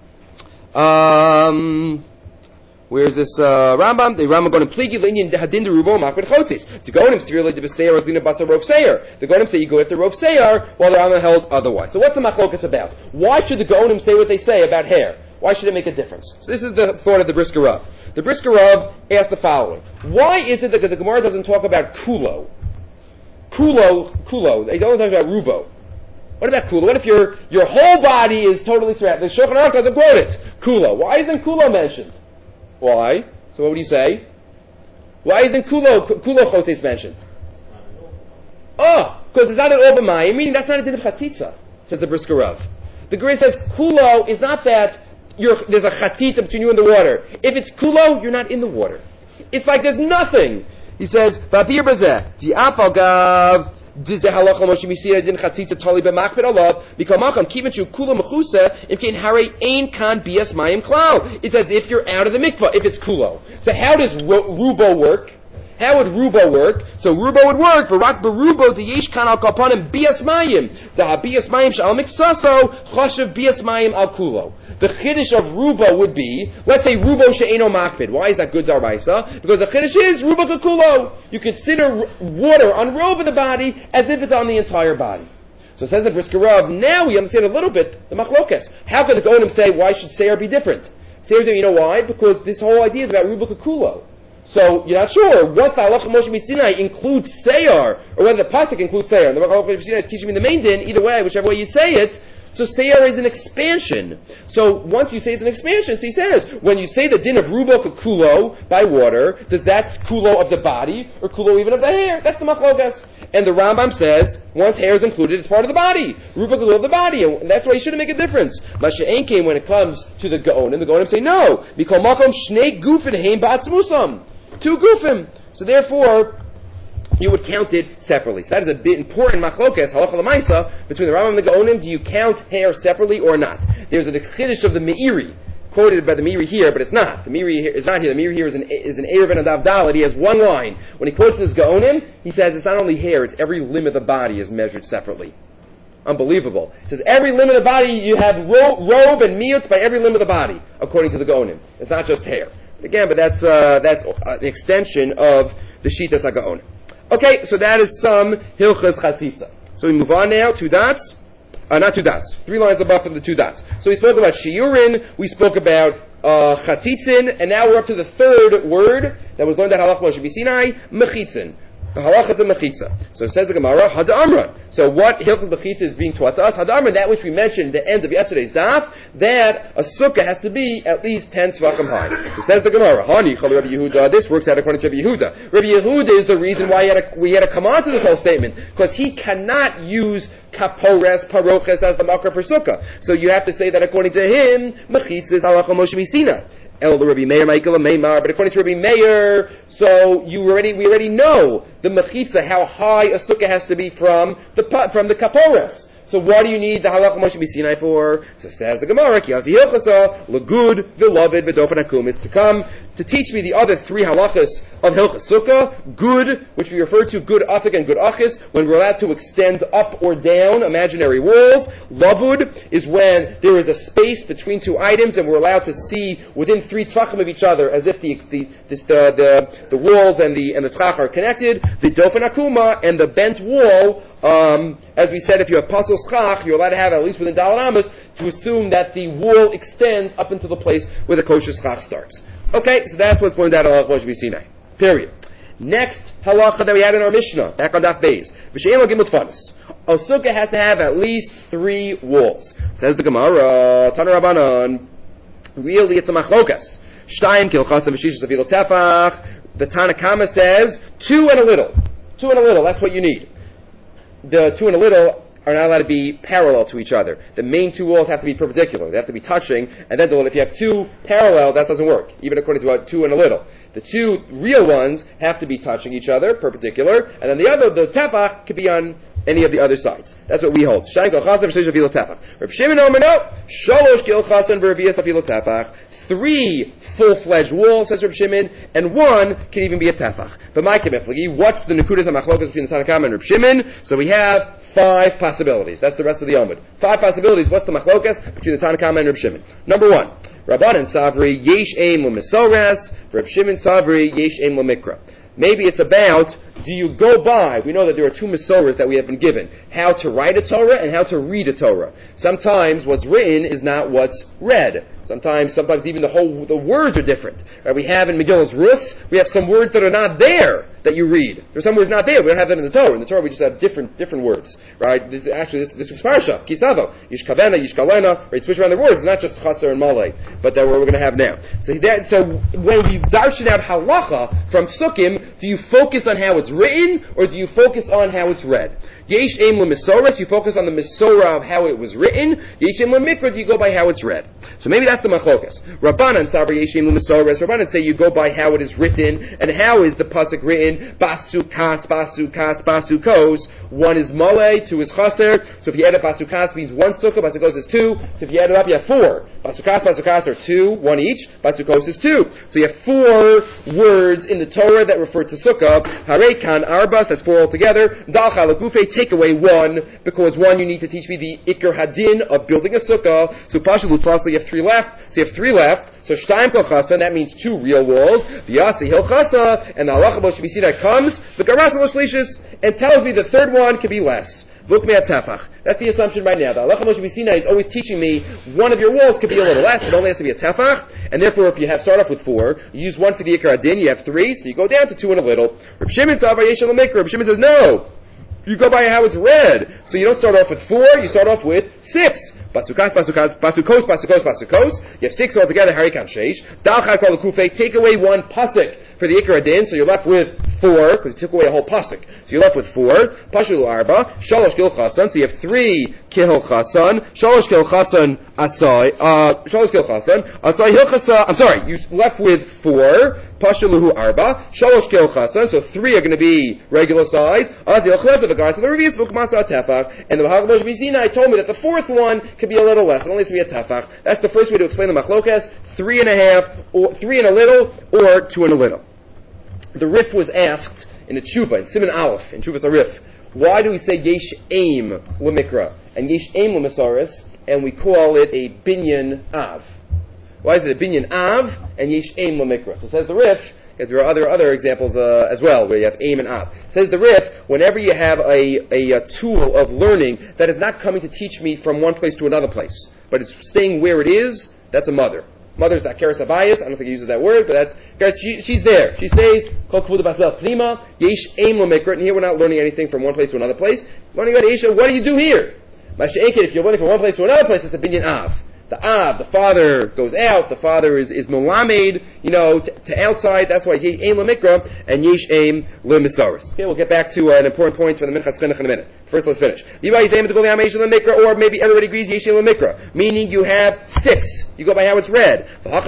um... where's this uh, Rambam? The Rambam going to pligi linyan hadin derubo makbid chotzis. The Gaonim severely debeseir as lina basar rov seir. The Gaonim say you go after rov seir, while the Rambam holds otherwise. So what's the machlokas about? Why should the Gaonim say what they say about hair? Why should it make a difference? So this is the thought of the Brisker Rav. The Brisker Rav asked the following: why is it that the Gemara doesn't talk about kulo? Kulo, kulo. They don't talk about rubo. What about kulo? What if your your whole body is totally surrounded? The Shulchan Aruch doesn't quote it. Kulo. Why isn't kulo mentioned? Why? So what would you say? Why isn't kulo kulo chotes mentioned? Oh, because it's not an over mayim, meaning that's not a din of chatzitza, says the Brisker Rav. The Gemara says kulo is not that you're, there's a chatzitza between you and the water. If it's kulo, you're not in the water. It's like there's nothing. He says, "V'apir bazeh di'afal gav dizeh halacha moshe misira din chatzitza tali b'makbid alav mikol makam kivin shu kulo mechusa if kein harei ein kan bias mayim klal." It's as if you're out of the mikvah if it's kulo. So how does ru- rubo work? How would rubo work? So rubo would work for rak berubo the yesh kan al kapanim bias mayim the habias mayim shal miksaso chashav bias mayim al kulo. The chiddush of rubo would be, let's say rubo she'eno makbid. Why is that good daraisa? Because the chiddush is rubo kakulo. You consider water on rove of the body as if it's on the entire body. So says the Brisker Rav, now we understand a little bit the machlokas. How could the Gaonim say, why should Seir be different? Seir say, you know why? Because this whole idea is about rubo kakulo. So you're not sure what the halacha Moshe Misinai includes Seir, or whether the pasuk includes Seir. And the halacha Moshe Misinai is teaching me the main din, either way, whichever way you say it. So Seir is an expansion. So once you say it's an expansion, so he says, when you say the din of rubo kulo by water, does that kulo of the body, or kulo even of the hair? That's the machlokas. And the Rambam says, once hair is included, it's part of the body. Rubo kulo of the body. And that's why you shouldn't make a difference. Masha'en came when it comes to the Gaonim, the Gaonim say, no. Mikol makom shnei gufin heim ba'atzmusam. Two gufim. So therefore, you would count it separately. So that is a bit important machlokas, halacha l'maisa, between the Rambam and the Gaonim. Do you count hair separately or not? There's a chiddush of the Meiri, quoted by the Meiri here, but it's not. The Meiri is not here. The Meiri here is an is an Erev and a Dav Dalet. He has one line. When he quotes this Gaonim, he says it's not only hair, it's every limb of the body is measured separately. Unbelievable. He says every limb of the body, you have ro- rove and miyut by every limb of the body, according to the Gaonim. It's not just hair. Again, but that's uh, that's uh, an extension of the Shitas HaGaonim. Okay, so that is some Hilchas Chatzitza. So we move on now, two dots. Uh, not two dots. Three lines above from the two dots. So we spoke about Shiurin, we spoke about uh, Chatzitzin, and now we're up to the third word that was learned at Halach Moshe B'Sinai, Mechitzin. The halachas of mechitza. So it says the Gemara, Hadamra. So what hilchas mechitza is being taught to us? Hadamra, that which we mentioned at the end of yesterday's daf, that a sukkah has to be at least ten tzvachim high. So it says the Gemara, Hani chal Rabbi Yehuda. This works out according to Rabbi Yehuda. Rabbi Yehuda is the reason why he had to, we had to come on to this whole statement, because he cannot use kapores, paroches as the makar for sukkah. So you have to say that according to him, mechitza is halacha Moshe Misina. El Rabbi Meir Michael Meimar, but according to Rabbi Meir, so you already we already know the mechitza, how high a sukkah has to be from the from the kapores. So what do you need the halacha Moshe B'Sinai for? So says the Gemara, Kiyazi Hilchasa, Lagud, Beloved, Bedofen Hakum, is to come to teach me the other three halachas of Hilchas Sukkah. Good, which we refer to good asik and good achis, when we're allowed to extend up or down imaginary walls. Lavud is when there is a space between two items and we're allowed to see within three tvachim of each other as if the the this, the, the the walls and the and the schach are connected. The Dofen Hakuma and the bent wall. Um, as we said, if you have pasul schach, you're allowed to have at least within Daled Amos to assume that the wall extends up into the place where the kosher schach starts. Okay, so that's what's learned out of Moshe B'Sinai. Period. Next halacha that we had in our Mishnah, back on Daf Beis. V'she'en lo gimel tfanis. A sukkah has to have at least three walls. Says the Gemara, Tana Rabbanan. Really, it's a machlokas. Shtayim kilchasa v'shishas avil tefach. The Tanna Kama says two and a little. Two and a little, that's what you need. The two and a little are not allowed to be parallel to each other. The main two walls have to be perpendicular. They have to be touching, and then the little, if you have two parallel, that doesn't work, even according to uh, two and a little. The two real ones have to be touching each other, perpendicular, and then the other, the tefach, could be on any of the other sides. That's what we hold. Reb Shimon Omer no. Shalosh gil chasan v'revias afilo tefach. Three full-fledged walls, says Reb Shimon, and one can even be a tefach. But my kemeflagi, what's the nekudas hamachlokas between the Tanna Kama and Reb Shimon? So we have five possibilities. That's the rest of the Omid. Five possibilities. What's the machlokas between the Tanna Kama and Reb Shimon? Number one, Rabbanan Savri yesh aim l'mesoras. Reb Shimon Savri yesh aim l'mikra. Maybe it's about, do you go by, we know that there are two Masoras that we have been given, how to write a Torah and how to read a Torah. Sometimes what's written is not what's read. Sometimes, sometimes even the whole, the words are different. Right? We have in Megillah's Rus, we have some words that are not there that you read. There's some words not there, we don't have them in the Torah. In the Torah we just have different, different words. Right? This, actually, this, this week's Parsha, Kisavo, Yishkavena, Yishkalena, right? Switch around the words, it's not just Chaser and Malay, but that we're going to have now. So that, so when we darshan out halacha from Psukim, do you focus on how it's written, or do you focus on how it's read? Yesh Eim L'Mesoras, you focus on the Mesorah of how it was written. Yesh Eim L'Mikra, do you go by how it's read? So maybe that's the machlokas. Rabbanan Sabra Yesh Eim L'Mesoras. Rabbanan say you go by how it is written, and how is the pasuk written? Basukas, Basukas, Basukos. One is Malay, two is Chaser. So if you add up Basukas, means one sukkah, Basukos is two. So if you add it up, you have four. Basukas, Basukas are two, one each. Basukos is two. So you have four words in the Torah that refer to sukkah. Hare Kan Arbas, that's four altogether. Dal Chalakufe, take away one, because one, you need to teach me the Iker Hadin of building a sukkah. So Pasha Lutfasa, you have three left. So you have three left. So Shtaim Kolchasa, that means two real walls. Vyasi Hilchasa, and the Allah Moshe Sinai comes, the Garasa L'Shlishis, and tells me the third one could be less. Look me at Tefach. That's the assumption right now. The Allah Moshe Sinai is always teaching me one of your walls could be a little less. It only has to be a Tefach. And therefore, if you have start off with four, you use one for the Iker Hadin, you have three, so you go down to two and a little. Reb Shimon says, Reb Shimon says, no. You go by how it's read. So you don't start off with four, you start off with six. Basukas, basukas, basukos, basukos, basukos. You have six altogether, harikan sheish. Dalchak kol kufei, take away one pasuk for the Iker Hadin, so you're left with four, because you took away a whole pasuk. So you're left with four. Pashul arba, shalosh kil chasan, so you have three kil chasan, shalosh kil chasan asai, uh, shalosh kil chasan, asai hilchasa, I'm sorry, you're left with four. Pashuluhu arba, shalosh kil chasan, so three are going to be regular size. Azil chlesa v'garas, and the revius v'kmasa tefach, and the Haggadah Moshe Sinai told me that the fourth one could be a little less. It only has to be a tefach. That's the first way to explain the machlokas: three and a half, or three and a little, or two and a little. The Rif was asked in a tshuva, in Siman Aleph, in Tshuvas Arif, why do we say yesh aim l'mikra and yesh aim l'mesaris, and we call it a binyan av? Why is it a binyan av and yesh aim l'mikra? So says the Rif, because there are other other examples uh, as well where you have aim and av. Says the Rif, whenever you have a, a, a tool of learning that is not coming to teach me from one place to another place, but it's staying where it is, that's a mother. Mother's not keres abayis. I don't think he uses that word, but that's guys. She, she's there. She stays. Kol kvuda basbel prima yesh aim l'mikra. And here we're not learning anything from one place to another place. Learning about Aisha. What do you do here? Masha'eket. If you're learning from one place to another place, it's a binyan av. The av, the father goes out. The father is is mulamed, you know, to, to outside. That's why yesh aim l'mikra and yesh aim l'misaris. Okay, we'll get back to uh, an important point for the minchas chinuch in a minute. First, let's finish. Or maybe everybody agrees yesh aim l'mikra, meaning you have six. You go by how it's read.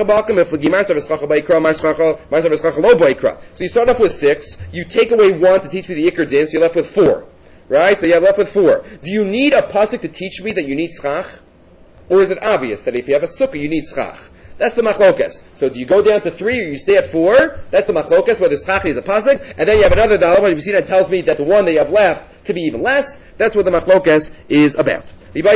So you start off with six. You take away one to teach me the Iker Din, so you're left with four. Right? So you have left with four. Do you need a pasuk to teach me that you need schach? Or is it obvious that if you have a sukkah, you need schach? That's the machlokas. So do you go down to three or you stay at four? That's the machlokas, whether schach is a pasuk. And then you have another dalach, when you see that tells me that the one that you have left could be even less. That's what the machlokas is about. Maybe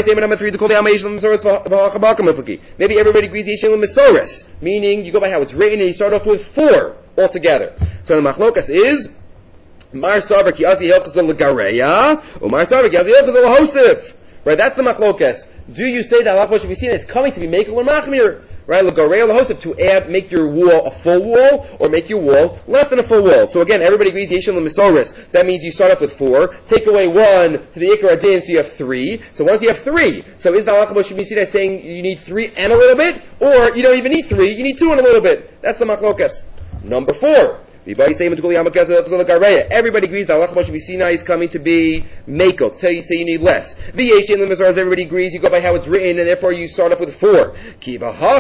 everybody agrees Yeshem Mesoris, meaning you go by how it's written and you start off with four altogether. So the machlokas is Mar Savar Ki Asi Hilchazon L'Gareya, or Mar Savar Ki Asi Hilchazon L'Hosef. Right? That's the machlokes. Do you say that halacha should be seen as coming to be makel or machmir? Right? L'garei lahosef, to add, make your wall a full wall, or make your wall less than a full wall. So again, everybody agrees yeshin l'misoris. So that means you start off with four, take away one to the ikar adin, so you have three. So once you have three, so is the halacha should be seen as saying you need three and a little bit, or you don't even need three, you need two and a little bit. That's the machlokes. Number four. Everybody agrees that halacha should be seen is coming to be makel. So you say you need less. Everybody agrees you go by how it's written, and therefore you start off with four. The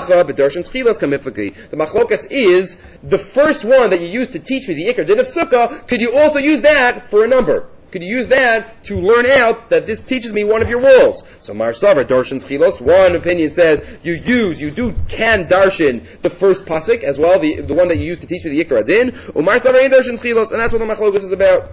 machlokas is the first one that you use to teach me the ikar din of sukkah. Could you also use that for a number? Could you use that to learn out that this teaches me one of your walls? So Mar Savar, Darshan Tchilos, one opinion says you use, you do, can Darshan the first pasuk as well, the, the one that you use to teach me the Yikar Adin, Umar Savar ain't Darshan Tchilos, and that's what the Machlokas is about.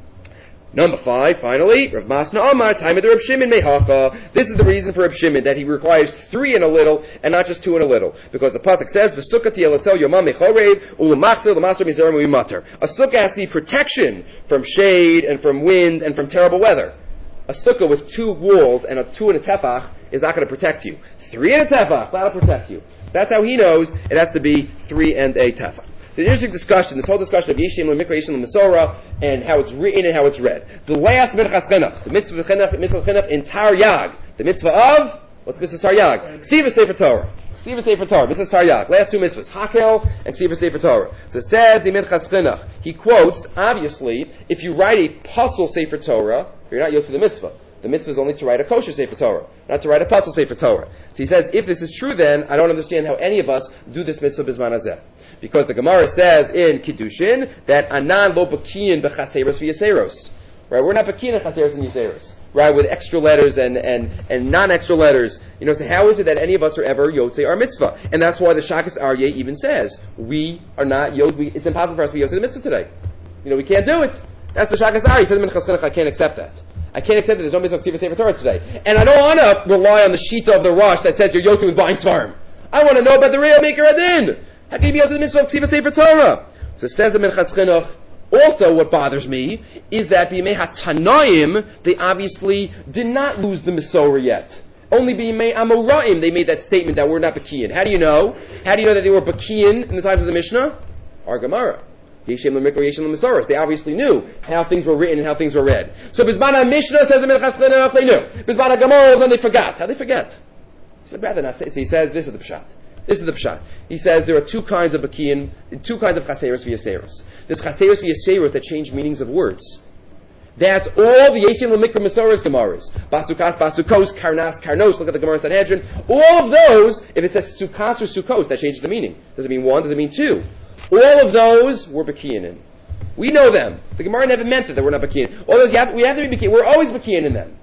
Number five, finally, Rav Masna Amar, time of the Rav Shimon Mehacha. This is the reason for Rav Shimon, that he requires three and a little, and not just two and a little. Because the pasuk says, V'sukkati elatzel yomam mechorev, u'lemachzer l'masr mizerim u'yimater. A sukkah has to be protection from shade, and from wind, and from terrible weather. A sukkah with two walls, and a two and a tefach, is not going to protect you. Three and a tefach, that'll protect you. That's how he knows it has to be three and a tefach. It's an interesting discussion, this whole discussion of Yeshim L'Mikra, Yeshim L'Mesorah, and how it's written and how it's read. The last Minchas Chinuch, the mitzvah Chinuch, mitzvah Chinuch in Taryag, the mitzvah of, what's mitzvah Taryag? Ksiva Sefer Torah. Ksiva Sefer Torah, mitzvah Taryag. Last two mitzvahs, Hakel and Ksiva Sefer Torah. So it says the Minchas Chinuch. He quotes, obviously, if you write a puzzle Sefer Torah, you're not yotze the mitzvah. The mitzvah is only to write a kosher Sefer Torah, not to write a puzzle Sefer Torah. So he says, if this is true, then I don't understand how any of us do this mitzvah bizman hazeh. Because the Gemara says in Kiddushin that anan lo bakiyin b'chaseros v'yaseros. Right? We're not bakiyin in chaseros and yaseros. Right? With extra letters and, and, and non-extra letters. You know, so how is it that any of us are ever yotzei our mitzvah? And that's why the Shakas Aryeh even says, we are not yotzei, it's impossible for us to be yotzei the mitzvah today. You know, we can't do it. That's the Shakas Aryeh. He says in Minchas Chinuch, I can't accept that. I can't accept that there's no mitzvah of Ksiva Sefer Torah today. And I don't want to rely on the Shita of the Rosh that says you're yotzei with buying svarim. I want to know about the real Maker Adin. How can you be able to the mitzvah of Ksiva Sefer Torah? So it says the Minchas Chinuch. Also, what bothers me is that B'yimei HaTanoim, they obviously did not lose the Mesorah yet. Only B'yimei Amoraim, they made that statement that we're not Bakiyin. How do you know? How do you know that they were Bakiyin in the times of the Mishnah? Our Gemara. Yeshem L'Mikra, Yeshem L'Mesorah. They obviously knew how things were written and how things were read. So Bizman HaMishnah says the Minchas Chinuch, they knew. Bizman HaGemara, then they forgot. How they forget? So I'd rather not say. So he says, this is the Pshat. This is the pshat. He says there are two kinds of bakiyin, two kinds of chaseros v'yaseros. There's chaseros v'yaseros that change meanings of words. That's all the Yeshim L'Mikra Mesorah's Gemaras. Basukas, Basukos, Karnas, Karnos. Look at the Gemara in Sanhedrin. All of those, if it says Sukas or Sukos, that changes the meaning. Does it mean one? Does it mean two? All of those we're bakiyin in. We know them. The Gemara never meant that, that we're not bakiyin. All those, you have, we have to be bakiyin. We're always bakiyin in them.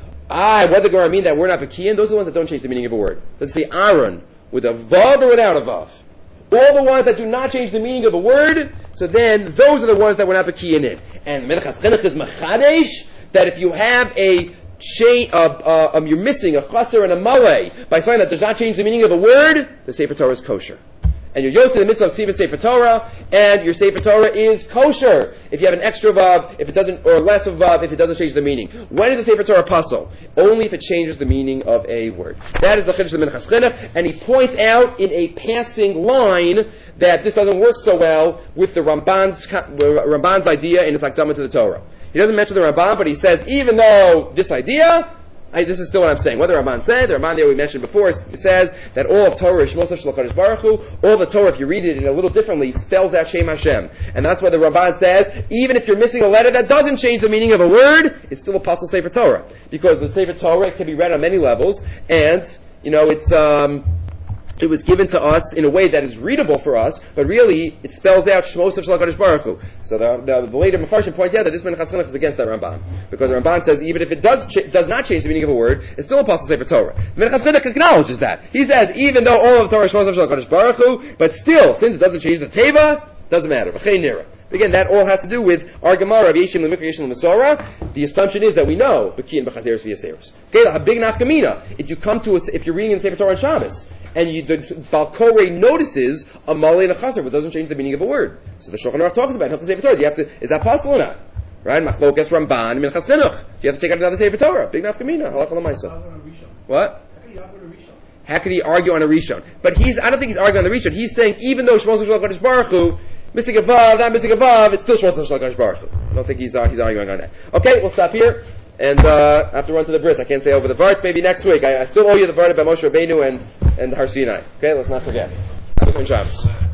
Ah, what does the Gemara mean that we're not bakiyin? Those are the ones that don't change the meaning of a word. Let's say Aaron. With a vav or without a vav. All the ones that do not change the meaning of a word, so then those are the ones that we're not bakiyin in. And Minchas Chinuch is machadesh, that if you have a chain, uh, uh, um, you're missing a chaser and a malay, by saying that does not change the meaning of a word, the Sefer Torah is kosher. And you're yotzei the mitzvah of Ksiva Sefer Torah, and your Sefer Torah is kosher. If you have an extra vav, if it doesn't, or less of vav, if it doesn't change the meaning. When is the Sefer Torah puzzle? Only if it changes the meaning of a word. That is the Chiddush of Minchas Chinuch, and he points out in a passing line that this doesn't work so well with the Ramban's, Ramban's idea in his Akdama to the Torah. He doesn't mention the Ramban, but he says, even though this idea, I, this is still what I'm saying. What the Ramban said, the Ramban there we mentioned before, says that all of Torah is Shmo Shel HaKadosh Baruch Hu. All the Torah, if you read it in a little differently, spells out Shem Hashem. And that's why the Ramban says, even if you're missing a letter that doesn't change the meaning of a word, it's still a Apostle Sefer Torah. Because the Sefer Torah can be read on many levels, and, you know, it's, um, it was given to us in a way that is readable for us, but really it spells out Shmo Shel HaKadosh Baruch Hu. So the, the, the later Mefarshim point out that this Minchas Chinuch is against that Ramban, because the Ramban says even if it does ch- does not change the meaning of a word, it's still a Apostle Sefer Torah. Minchas Chinuch acknowledges that. He says even though all of the Torah is Shmo Shel HaKadosh Baruch Hu, but still since it doesn't change the teva, doesn't matter. V'chein nira. Again, that all has to do with our Gemara of Yeshim L'Mikra, Yeshim L'Mesorah. The assumption is that we know Bakiyin B'chazeres V'yaseres. Okay, a big nafkamina. If you come to us, if you're reading in Sefer Torah on Shabbos, and you, the Baal Koreh notices a malay and a chaser, but doesn't change the meaning of a word. So the Shulchan Aruch talks about it. Do you have to, is that possible or not? Right? Machlokas Ramban Minchas Chinuch. You have to take out another Sefer Torah. Big nafkamina. Halacha l'maisa. What? How could he argue on a Rishon? But he's, I don't think he's arguing on the Rishon. He's saying even though Shmos Shal Kodesh Baruch Hu, missing a vav, not missing a vav, it's still Shmos Shal Kodesh Baruch Hu. I don't think he's, uh, he's arguing on that. Okay, we'll stop here. And, uh, I have to run to the bris. I can't say over the Vart. Maybe next week. I, I still owe you the Vart about Moshe Rabbeinu and, and Har Sinai. Okay, let's not forget. Have a good Shabbos.